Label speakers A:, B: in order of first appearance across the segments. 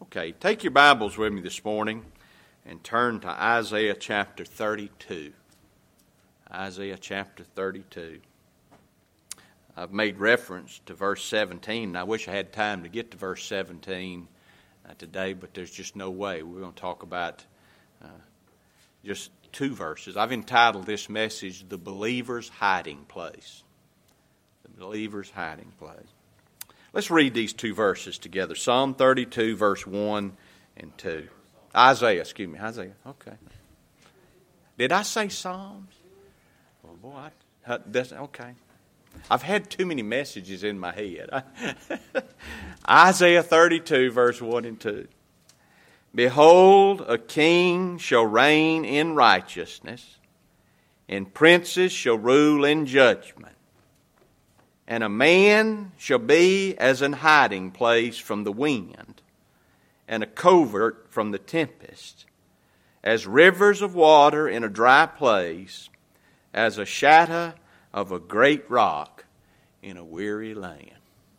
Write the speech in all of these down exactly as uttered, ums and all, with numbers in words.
A: Okay, take your Bibles with me this morning and turn to Isaiah chapter thirty-two. Isaiah chapter thirty-two. I've made reference to verse seventeen, and I wish I had time to get to verse seventeen uh, today, but there's just no way. We're going to talk about uh, just two verses. I've entitled this message, The Believer's Hiding Place. The Believer's Hiding Place. Let's read these two verses together. Psalm thirty-two, verse one and two. Isaiah, excuse me, Isaiah, okay. Did I say Psalms? Well, boy, I, that's, okay. I've had too many messages in my head. Isaiah thirty-two, verse one and two. Behold, a king shall reign in righteousness, and princes shall rule in judgment. And a man shall be as an hiding place from the wind, and a covert from the tempest, as rivers of water in a dry place, as a shadow of a great rock in a weary land.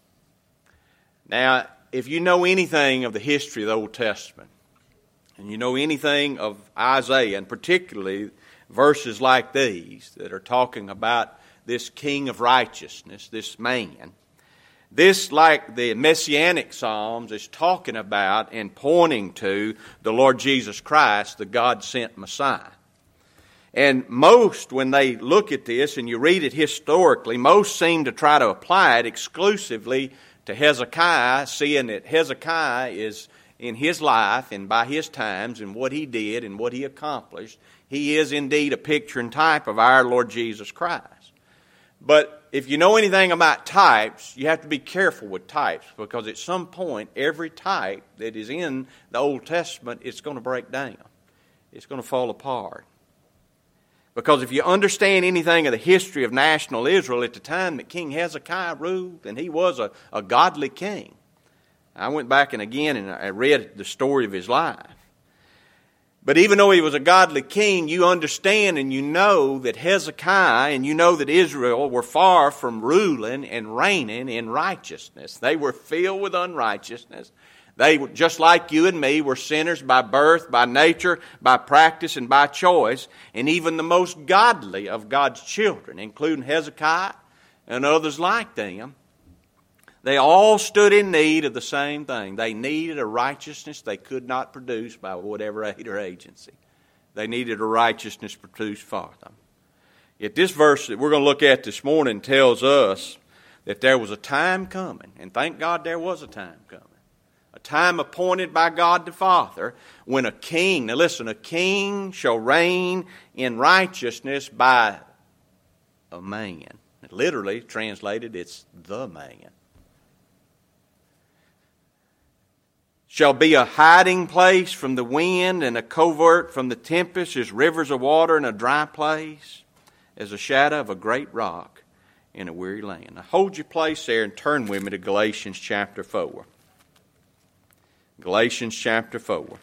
A: Now, if you know anything of the history of the Old Testament, and you know anything of Isaiah, and particularly verses like these that are talking about this king of righteousness, this man, this, like the Messianic Psalms, is talking about and pointing to the Lord Jesus Christ, the God-sent Messiah. And most, when they look at this and you read it historically, most seem to try to apply it exclusively to Hezekiah, seeing that Hezekiah is in his life and by his times and what he did and what he accomplished. He is indeed a picture and type of our Lord Jesus Christ. But if you know anything about types, you have to be careful with types, because at some point, every type that is in the Old Testament, it's going to break down. It's going to fall apart. Because if you understand anything of the history of national Israel at the time that King Hezekiah ruled, and he was a, a godly king. I went back and again and I read the story of his life. But even though he was a godly king, you understand and you know that Hezekiah and you know that Israel were far from ruling and reigning in righteousness. They were filled with unrighteousness. They, just like you and me, were sinners by birth, by nature, by practice, and by choice. And even the most godly of God's children, including Hezekiah and others like them, they all stood in need of the same thing. They needed a righteousness they could not produce by whatever aid or agency. They needed a righteousness produced for them. Yet this verse that we're going to look at this morning tells us that there was a time coming, and thank God there was a time coming, a time appointed by God the Father when a king, now listen, a king shall reign in righteousness by a man. Literally translated, it's the man. Shall be a hiding place from the wind and a covert from the tempest, as rivers of water in a dry place, as a shadow of a great rock in a weary land. Now hold your place there and turn with me to Galatians chapter four. Galatians chapter four.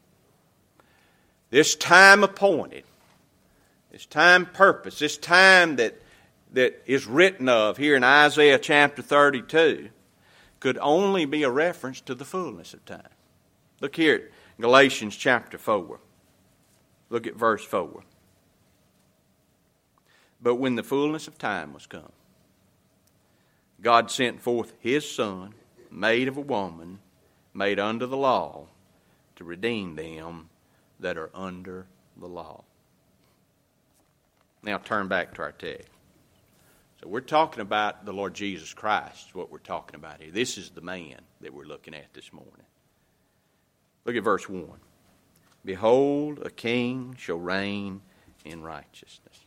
A: This time appointed, this time purpose, this time that, that is written of here in Isaiah chapter thirty-two, could only be a reference to the fullness of time. Look here at Galatians chapter four. Look at verse four. But when the fullness of time was come, God sent forth His Son, made of a woman, made under the law, to redeem them that are under the law. Now turn back to our text. So we're talking about the Lord Jesus Christ, is what we're talking about here. This is the man that we're looking at this morning. Look at verse one. Behold, a king shall reign in righteousness.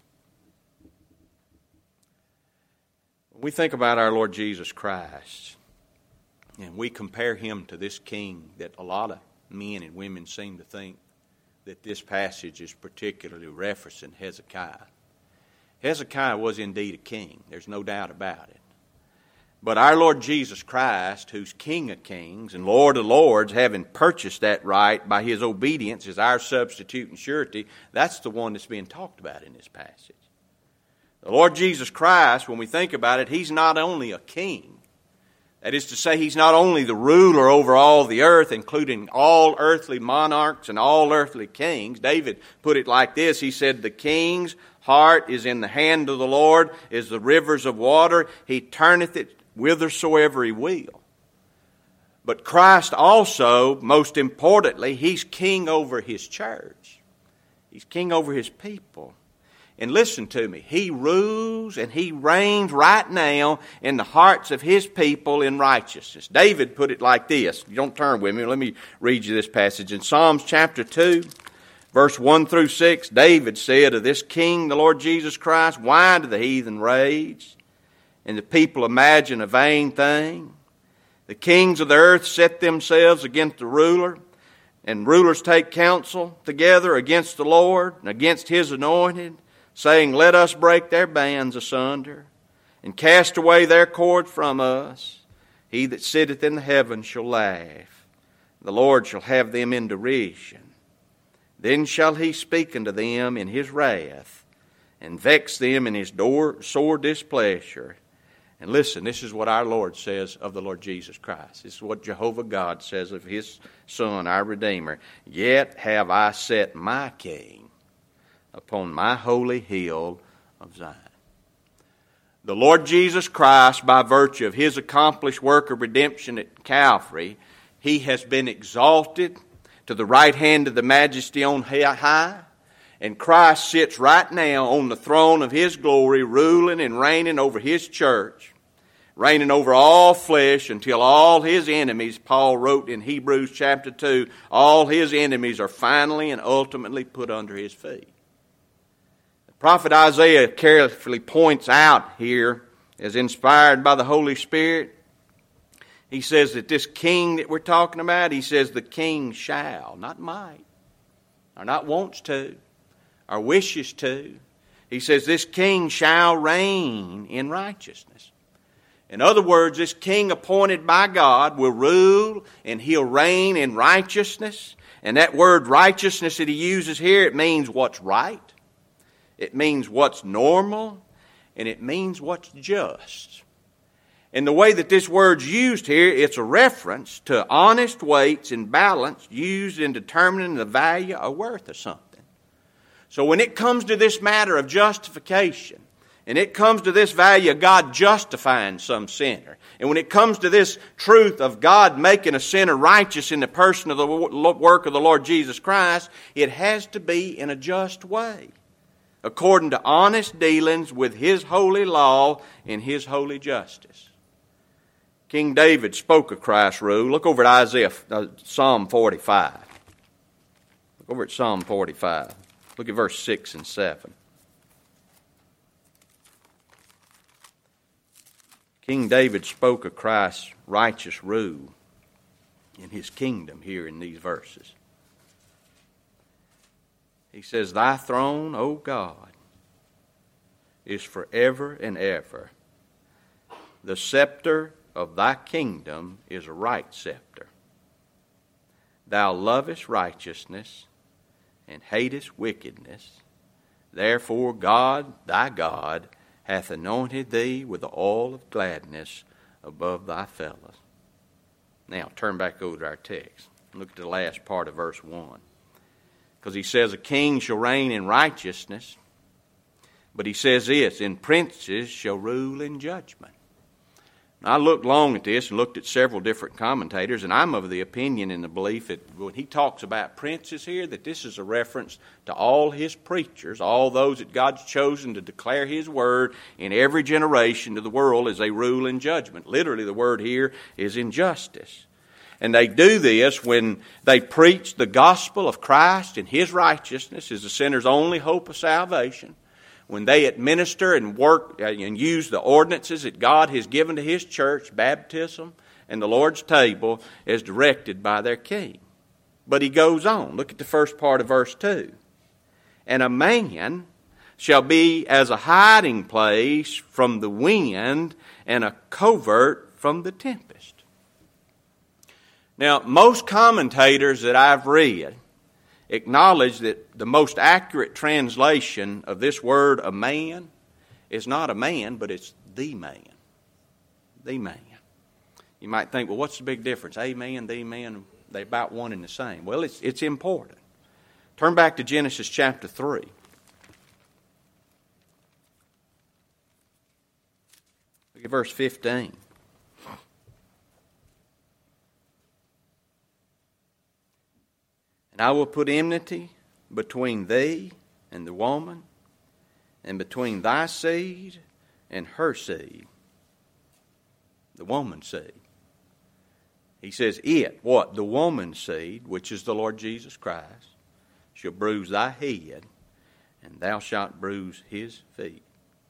A: When we think about our Lord Jesus Christ, and we compare him to this king that a lot of men and women seem to think that this passage is particularly referencing Hezekiah. Hezekiah was indeed a king. There's no doubt about it. But our Lord Jesus Christ, who's King of kings and Lord of lords, having purchased that right by His obedience as our substitute and surety, that's the one that's being talked about in this passage. The Lord Jesus Christ, when we think about it, He's not only a king, That is to say, He's not only the ruler over all the earth, including all earthly monarchs and all earthly kings. David put it like this. He said, the king's heart is in the hand of the Lord, is the rivers of water. He turneth it whithersoever He will. But Christ also, most importantly, He's king over His church. He's king over His people. And listen to me, He rules and He reigns right now in the hearts of His people in righteousness. David put it like this. You don't turn with me. Let me read you this passage. In Psalms chapter two, verse one through six, David said of this King, the Lord Jesus Christ, why do the heathen rage and the people imagine a vain thing? The kings of the earth set themselves against the ruler, and rulers take counsel together against the Lord and against His anointed, saying, let us break their bands asunder, and cast away their cords from us. He that sitteth in the heavens shall laugh. The Lord shall have them in derision. Then shall He speak unto them in His wrath, and vex them in His door, sore displeasure. And listen, this is what our Lord says of the Lord Jesus Christ. This is what Jehovah God says of His Son, our Redeemer. Yet have I set my King upon my holy hill of Zion. The Lord Jesus Christ, by virtue of His accomplished work of redemption at Calvary, He has been exalted to the right hand of the Majesty on high. And Christ sits right now on the throne of His glory, ruling and reigning over His church, reigning over all flesh until all His enemies, Paul wrote in Hebrews chapter two, all His enemies are finally and ultimately put under His feet. The prophet Isaiah carefully points out here, as inspired by the Holy Spirit, he says that this king that we're talking about, he says the king shall, not might, or not wants to, or wishes to. He says this king shall reign in righteousness. In other words, this king appointed by God will rule and he'll reign in righteousness. And that word righteousness that he uses here, it means what's right. It means what's normal. And it means what's just. And the way that this word's used here, it's a reference to honest weights and balance used in determining the value or worth of something. So when it comes to this matter of justification, and it comes to this value of God justifying some sinner, and when it comes to this truth of God making a sinner righteous in the person of the work of the Lord Jesus Christ, it has to be in a just way, according to honest dealings with His holy law and His holy justice. King David spoke of Christ's rule. Look over at Isaiah, uh, Psalm forty-five. Look over at Psalm forty-five. Look at verse six and seven. King David spoke of Christ's righteous rule in His kingdom here in these verses. He says, Thy throne, O God, is forever and ever. The scepter of Thy kingdom is a right scepter. Thou lovest righteousness and hatest wickedness. Therefore God, Thy God, hath anointed Thee with the oil of gladness above Thy fellows. Now, turn back over to our text. Look at the last part of verse one. Because he says, a king shall reign in righteousness. But he says this, and princes shall rule in judgment. Now, I looked long at this and looked at several different commentators, and I'm of the opinion and the belief that when he talks about princes here, that this is a reference to all His preachers, all those that God's chosen to declare His word in every generation to the world as they rule in judgment. Literally, the word here is injustice. And they do this when they preach the gospel of Christ and His righteousness as the sinner's only hope of salvation. When they administer and work and use the ordinances that God has given to His church, baptism and the Lord's table, as directed by their king. But he goes on. Look at the first part of verse two. And a man shall be as a hiding place from the wind and a covert from the tempest. Now, most commentators that I've read acknowledge that the most accurate translation of this word, a man, is not a man, but it's the man. The man. You might think, well, what's the big difference? Amen, the amen, they're about one and the same. Well, it's, it's important. Turn back to Genesis chapter three. Look at verse fifteen. And I will put enmity between thee and the woman, and between thy seed and her seed, the woman's seed. He says, it, what? The woman's seed, which is the Lord Jesus Christ, shall bruise thy head, and thou shalt bruise his feet.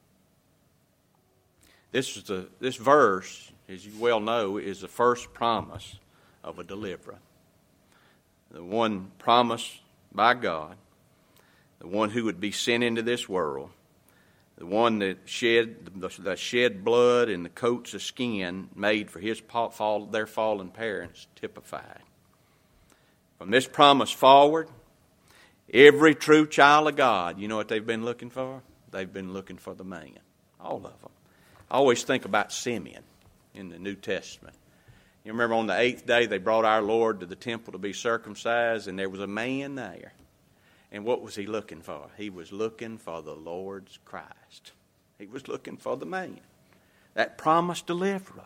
A: This is the this verse, as you well know, is the first promise of a deliverer. The one promised by God, the one who would be sent into this world, the one that shed the, the shed blood and the coats of skin made for his fall, their fallen parents, typified. From this promise forward, every true child of God, you know what they've been looking for? They've been looking for the man. All of them. I always think about Simeon in the New Testament. You remember on the eighth day they brought our Lord to the temple to be circumcised, and there was a man there. And what was he looking for? He was looking for the Lord's Christ. He was looking for the man, that promised deliverer.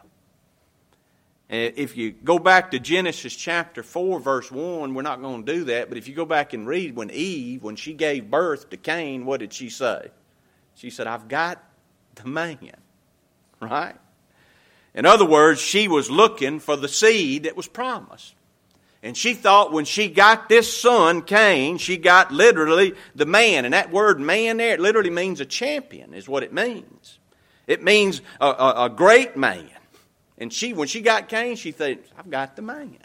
A: And if you go back to Genesis chapter four, verse one, we're not going to do that, but if you go back and read when Eve, when she gave birth to Cain, what did she say? She said, I've got the man, right? In other words, she was looking for the seed that was promised. And she thought when she got this son, Cain, she got literally the man. And that word man there, it literally means a champion is what it means. It means a, a, a great man. And she, when she got Cain, she thought, I've got the man.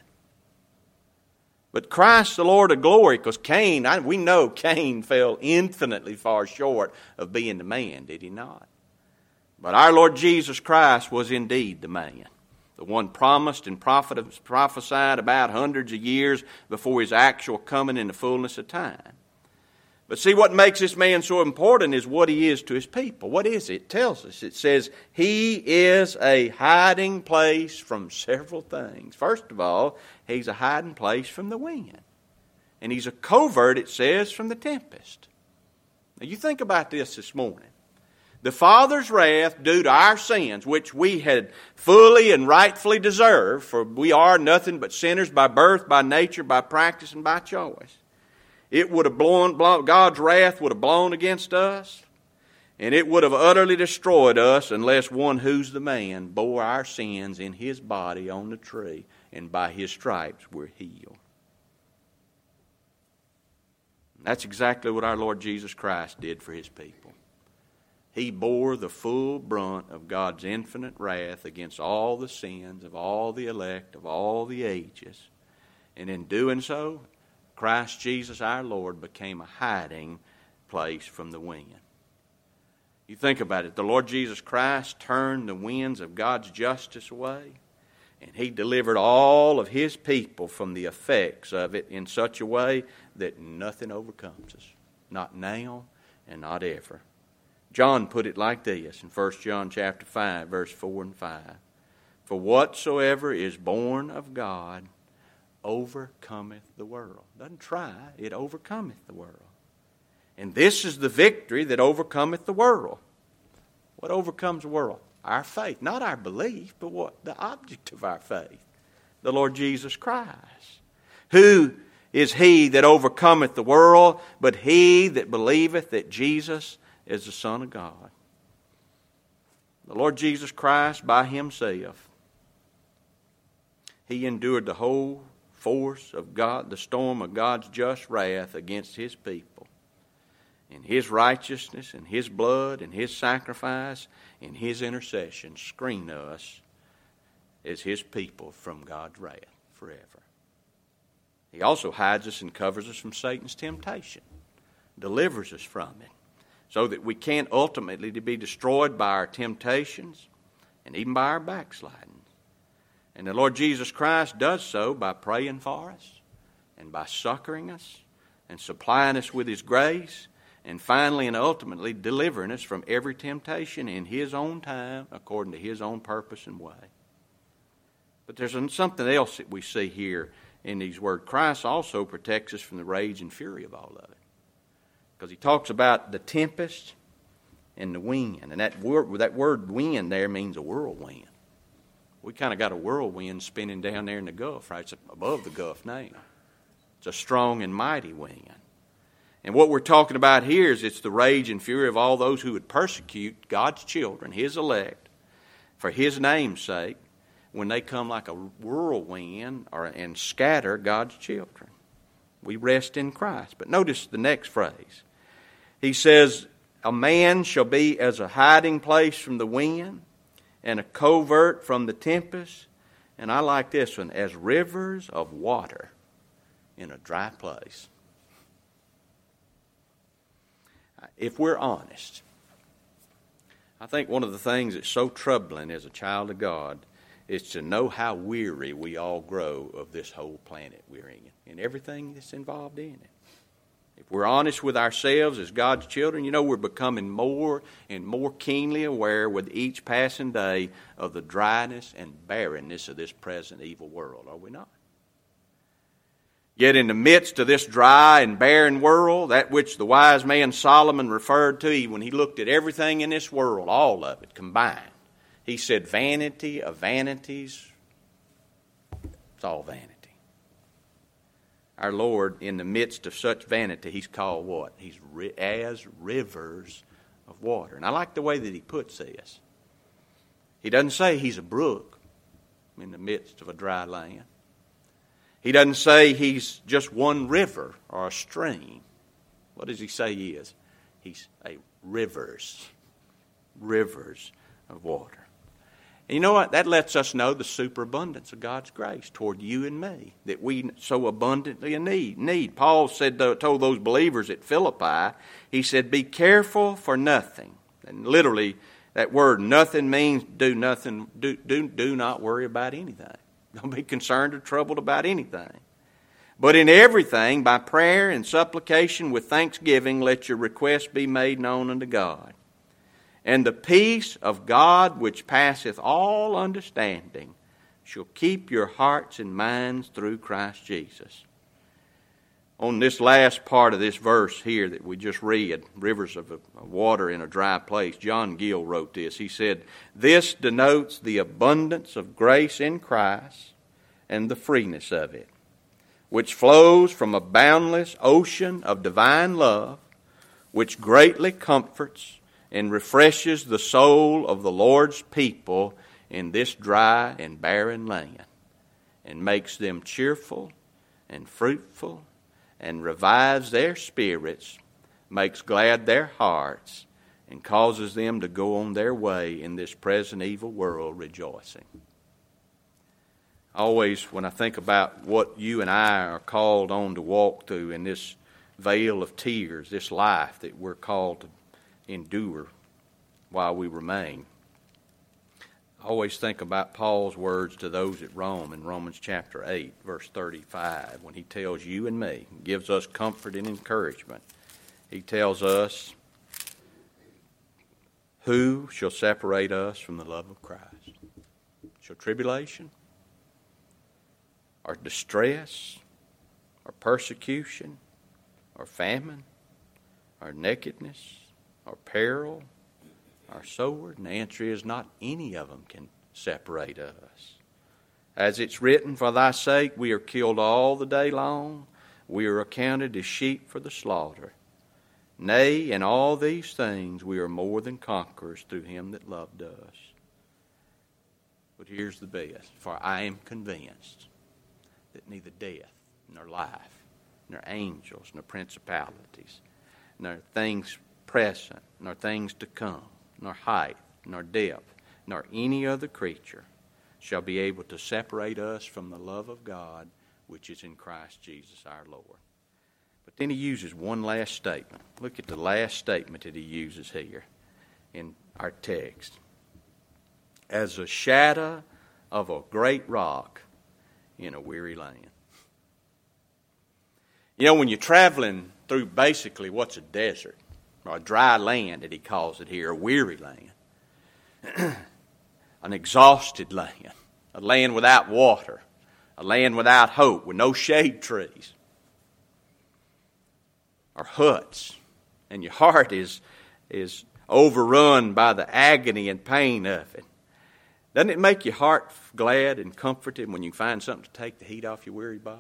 A: But Christ the Lord of glory, because Cain, I, we know Cain fell infinitely far short of being the man, did he not? But our Lord Jesus Christ was indeed the man. The one promised and prophesied about hundreds of years before his actual coming in the fullness of time. But see, what makes this man so important is what he is to his people. What is it? It tells us. It says, he is a hiding place from several things. First of all, he's a hiding place from the wind. And he's a covert, it says, from the tempest. Now you think about this this morning. The Father's wrath due to our sins, which we had fully and rightfully deserved, for we are nothing but sinners by birth, by nature, by practice, and by choice. It would have blown, blown, God's wrath would have blown against us, and it would have utterly destroyed us unless one who's the man bore our sins in his body on the tree, and by his stripes we're healed. That's exactly what our Lord Jesus Christ did for his people. He bore the full brunt of God's infinite wrath against all the sins of all the elect of all the ages. And in doing so, Christ Jesus our Lord became a hiding place from the wind. You think about it. The Lord Jesus Christ turned the winds of God's justice away, and he delivered all of his people from the effects of it in such a way that nothing overcomes us. Not now and not ever. John put it like this in First John chapter five, verse four and five. For whatsoever is born of God overcometh the world. Doesn't try, it overcometh the world. And this is the victory that overcometh the world. What overcomes the world? Our faith. Not our belief, but what? The object of our faith. The Lord Jesus Christ. Who is he that overcometh the world, but he that believeth that Jesus is the Son of God. The Lord Jesus Christ by himself, he endured the whole force of God, the storm of God's just wrath against his people. And his righteousness and his blood and his sacrifice and his intercession screen us as his people from God's wrath forever. He also hides us and covers us from Satan's temptation, delivers us from it, so that we can't ultimately be destroyed by our temptations and even by our backsliding. And the Lord Jesus Christ does so by praying for us and by succoring us and supplying us with his grace and finally and ultimately delivering us from every temptation in his own time according to his own purpose and way. But there's something else that we see here in these words. Christ also protects us from the rage and fury of all of it. Because he talks about the tempest and the wind. And that word, that word wind there means a whirlwind. We kind of got a whirlwind spinning down there in the Gulf, right? It's above the Gulf now. It's a strong and mighty wind. And what we're talking about here is it's the rage and fury of all those who would persecute God's children, His elect, for His name's sake, when they come like a whirlwind or, and scatter God's children. We rest in Christ. But notice the next phrase. He says, a man shall be as a hiding place from the wind and a covert from the tempest. And I like this one, as rivers of water in a dry place. If we're honest, I think one of the things that's so troubling as a child of God is to know how weary we all grow of this whole planet we're in and everything that's involved in it. If we're honest with ourselves as God's children, you know we're becoming more and more keenly aware with each passing day of the dryness and barrenness of this present evil world, are we not? Yet in the midst of this dry and barren world, that which the wise man Solomon referred to when he looked at everything in this world, all of it combined, he said, vanity of vanities, it's all vanity. Our Lord, in the midst of such vanity, He's called what? He's ri- as rivers of water. And I like the way that He puts this. He doesn't say He's a brook in the midst of a dry land. He doesn't say He's just one river or a stream. What does He say He is? He's a rivers, rivers of water. And you know what? That lets us know the superabundance of God's grace toward you and me that we so abundantly need. need. Paul said, told those believers at Philippi, he said, be careful for nothing. And literally, that word nothing means do nothing, do, do, do not worry about anything. Don't be concerned or troubled about anything. But in everything, by prayer and supplication with thanksgiving, let your requests be made known unto God. And the peace of God, which passeth all understanding, shall keep your hearts and minds through Christ Jesus. On this last part of this verse here that we just read, rivers of water in a dry place, John Gill wrote this. He said, this denotes the abundance of grace in Christ and the freeness of it, which flows from a boundless ocean of divine love, which greatly comforts and refreshes the soul of the Lord's people in this dry and barren land, and makes them cheerful and fruitful, and revives their spirits, makes glad their hearts, and causes them to go on their way in this present evil world rejoicing. Always, when I think about what you and I are called on to walk through in this vale of tears, this life that we're called to endure while we remain, I always think about Paul's words to those at Rome in Romans chapter eight, verse thirty-five, when he tells you and me, gives us comfort and encouragement. He tells us, who shall separate us from the love of Christ? Shall tribulation, or distress, or persecution, or famine, or nakedness, or peril, or sword? And the answer is not any of them can separate us. As it's written, for thy sake we are killed all the day long. We are accounted as sheep for the slaughter. Nay, in all these things we are more than conquerors through him that loved us. But here's the best. For I am convinced that neither death, nor life, nor angels, nor principalities, nor things present, nor things to come, nor height, nor depth, nor any other creature shall be able to separate us from the love of God which is in Christ Jesus our Lord. But then he uses one last statement. Look at the last statement that he uses here in our text. As a shadow of a great rock in a weary land. You know, when you're traveling through basically what's a desert, or a dry land that he calls it here, a weary land, an exhausted land, a land without water, a land without hope, with no shade trees, or huts, and your heart is, is overrun by the agony and pain of it. Doesn't it make your heart glad and comforted when you find something to take the heat off your weary body?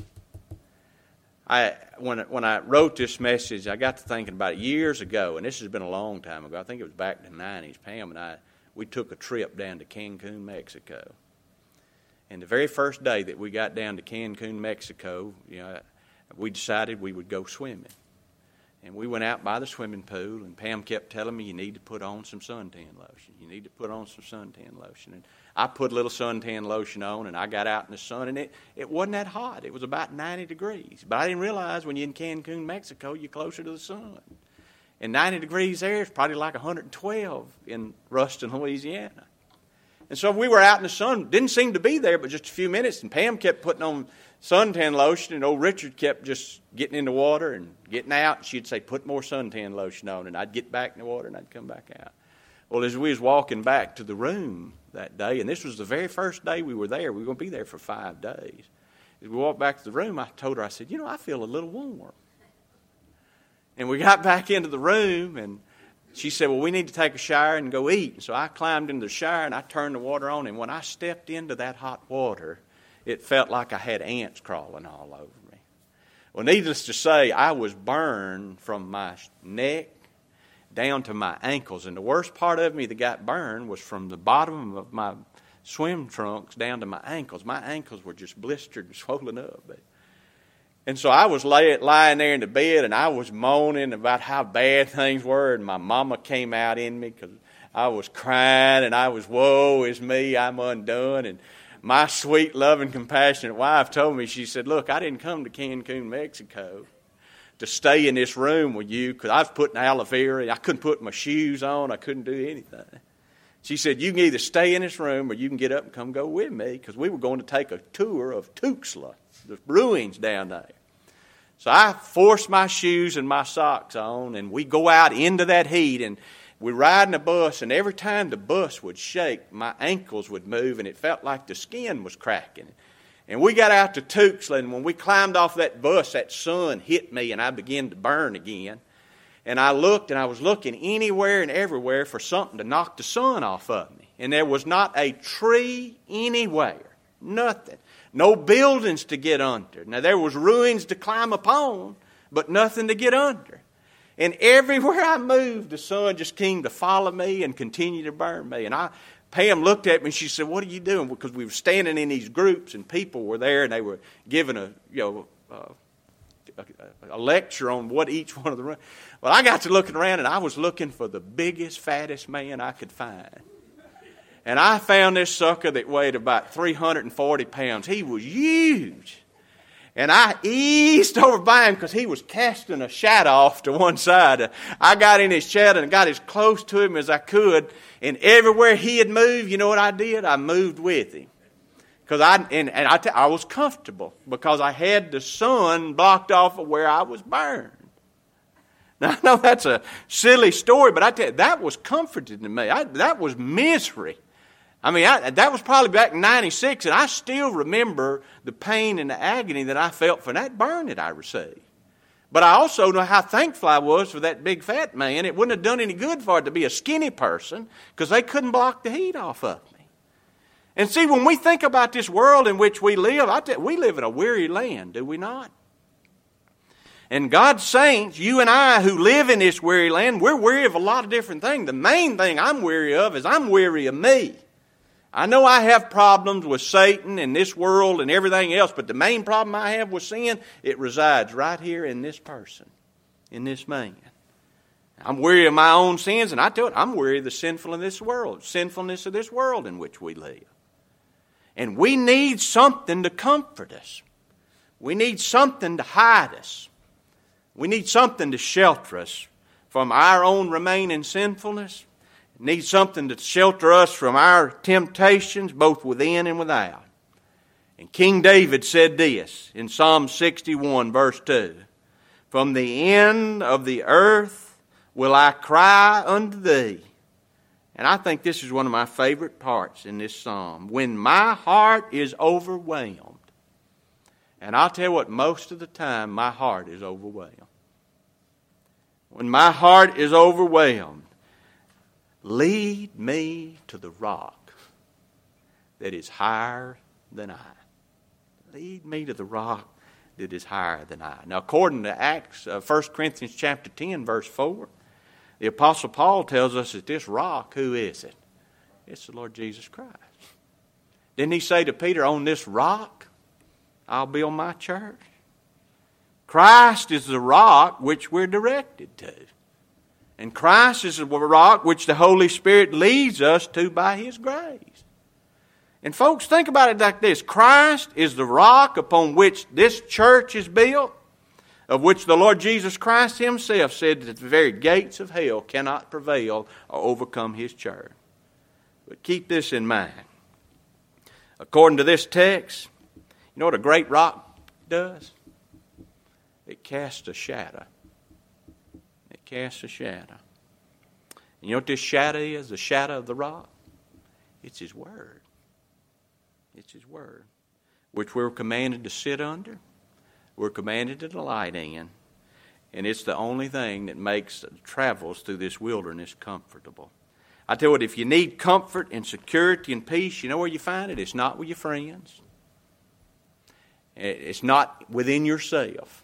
A: I when when I wrote this message, I got to thinking about it years ago, and this has been a long time ago. I think it was back in the nineties. Pam and I, we took a trip down to Cancun, Mexico. And the very first day that we got down to Cancun, Mexico, you know, we decided we would go swimming. And we went out by the swimming pool, and Pam kept telling me, you need to put on some suntan lotion. You need to put on some suntan lotion. And I put a little suntan lotion on, and I got out in the sun, and it, it wasn't that hot. It was about ninety degrees. But I didn't realize when you're in Cancun, Mexico, you're closer to the sun. And ninety degrees there is probably like one hundred twelve in Ruston, Louisiana. And so we were out in the sun. Didn't seem to be there but just a few minutes, and Pam kept putting on suntan lotion, and old Richard kept just getting in the water and getting out. And she'd say, put more suntan lotion on, and I'd get back in the water, and I'd come back out. Well, as we was walking back to the room that day, and this was the very first day we were there. We were going to be there for five days. As we walked back to the room, I told her, I said, you know, I feel a little warm. And we got back into the room, and she said, well, we need to take a shower and go eat. And so I climbed into the shower, and I turned the water on, and when I stepped into that hot water, it felt like I had ants crawling all over me. Well, needless to say, I was burned from my neck down to my ankles. And the worst part of me that got burned was from the bottom of my swim trunks down to my ankles. My ankles were just blistered and swollen up. And so I was lay, lying there in the bed, and I was moaning about how bad things were. And my mama came out in me because I was crying, and I was, woe is me, I'm undone. And my sweet, loving, compassionate wife told me, she said, look, I didn't come to Cancun, Mexico to stay in this room with you because I was putting aloe vera. I couldn't put my shoes on. I couldn't do anything. She said, you can either stay in this room or you can get up and come go with me, because we were going to take a tour of Tuxtla, the ruins down there. So I forced my shoes and my socks on, and we go out into that heat, and we ride in a bus, and every time the bus would shake, my ankles would move, and it felt like the skin was cracking. And we got out to Tuxtla, and when we climbed off that bus, that sun hit me, and I began to burn again. And I looked, and I was looking anywhere and everywhere for something to knock the sun off of me. And there was not a tree anywhere. Nothing. No buildings to get under. Now, there was ruins to climb upon, but nothing to get under. And everywhere I moved, the sun just came to follow me and continue to burn me. And I, Pam looked at me and she said, what are you doing? Because we were standing in these groups, and people were there, and they were giving a, you know, uh, a, a lecture on what each one of the rooms. Well, I got to looking around, and I was looking for the biggest, fattest man I could find. And I found this sucker that weighed about three hundred forty pounds. He was huge. And I eased over by him because he was casting a shadow off to one side. I got in his shadow and got as close to him as I could. And everywhere he had moved, you know what I did? I moved with him. Because I and, and I, t- I was comfortable because I had the sun blocked off of where I was burned. Now, I know that's a silly story, but I tell you, that was comforting to me. I, that was misery. I mean, I, that was probably back in ninety-six, and I still remember the pain and the agony that I felt for that burn that I received. But I also know how thankful I was for that big fat man. It wouldn't have done any good for it to be a skinny person because they couldn't block the heat off of me. And see, when we think about this world in which we live, I tell you, we live in a weary land, do we not? And God's saints, you and I who live in this weary land, we're weary of a lot of different things. The main thing I'm weary of is I'm weary of me. I know I have problems with Satan and this world and everything else, but the main problem I have with sin, it resides right here in this person, in this man. I'm weary of my own sins, and I tell you, I'm weary of the sinfulness of this world, sinfulness of this world in which we live. And we need something to comfort us. We need something to hide us. We need something to shelter us from our own remaining sinfulness. We need something to shelter us from our temptations, both within and without. And King David said this in Psalm sixty-one, verse two. From the end of the earth will I cry unto thee, And I think this is one of my favorite parts in this psalm. When my heart is overwhelmed. And I'll tell you what, most of the time my heart is overwhelmed. When my heart is overwhelmed, lead me to the rock that is higher than I. Lead me to the rock that is higher than I. Now, according to Acts, uh, First Corinthians chapter ten, verse four, the Apostle Paul tells us that this rock, who is it? It's the Lord Jesus Christ. Didn't he say to Peter, on this rock, I'll build my church? Christ is the rock which we're directed to. And Christ is the rock which the Holy Spirit leads us to by His grace. And folks, think about it like this. Christ is the rock upon which this church is built, of which the Lord Jesus Christ Himself said that the very gates of hell cannot prevail or overcome His church. But keep this in mind. According to this text, you know what a great rock does? It casts a shadow. It casts a shadow. And you know what this shadow is? The shadow of the rock? It's His Word. It's His Word, which we're commanded to sit under. We're commanded to delight in. And it's the only thing that makes travels through this wilderness comfortable. I tell you what, if you need comfort and security and peace, you know where you find it? It's not with your friends. It's not within yourself.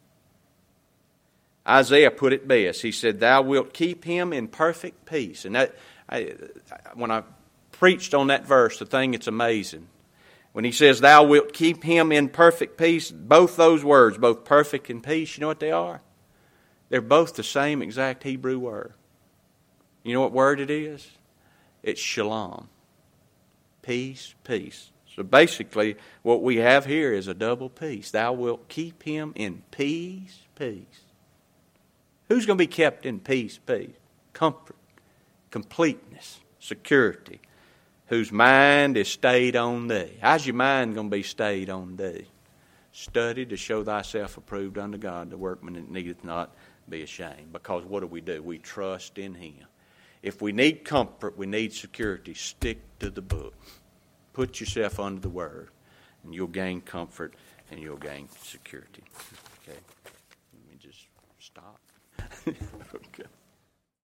A: Isaiah put it best. He said, thou wilt keep him in perfect peace. And that, I, when I preached on that verse, the thing that's amazing, when he says, thou wilt keep him in perfect peace, both those words, both perfect and peace, you know what they are? They're both the same exact Hebrew word. You know what word it is? It's shalom. Peace, peace. So basically, what we have here is a double peace. Thou wilt keep him in peace, peace. Who's going to be kept in peace, peace? Comfort, completeness, security. Whose mind is stayed on thee. How's your mind going to be stayed on thee? Study to show thyself approved unto God, the workman that needeth not be ashamed. Because what do we do? We trust in Him. If we need comfort, we need security, stick to the book. Put yourself under the Word, and you'll gain comfort and you'll gain security. Okay? Let me just stop. Okay.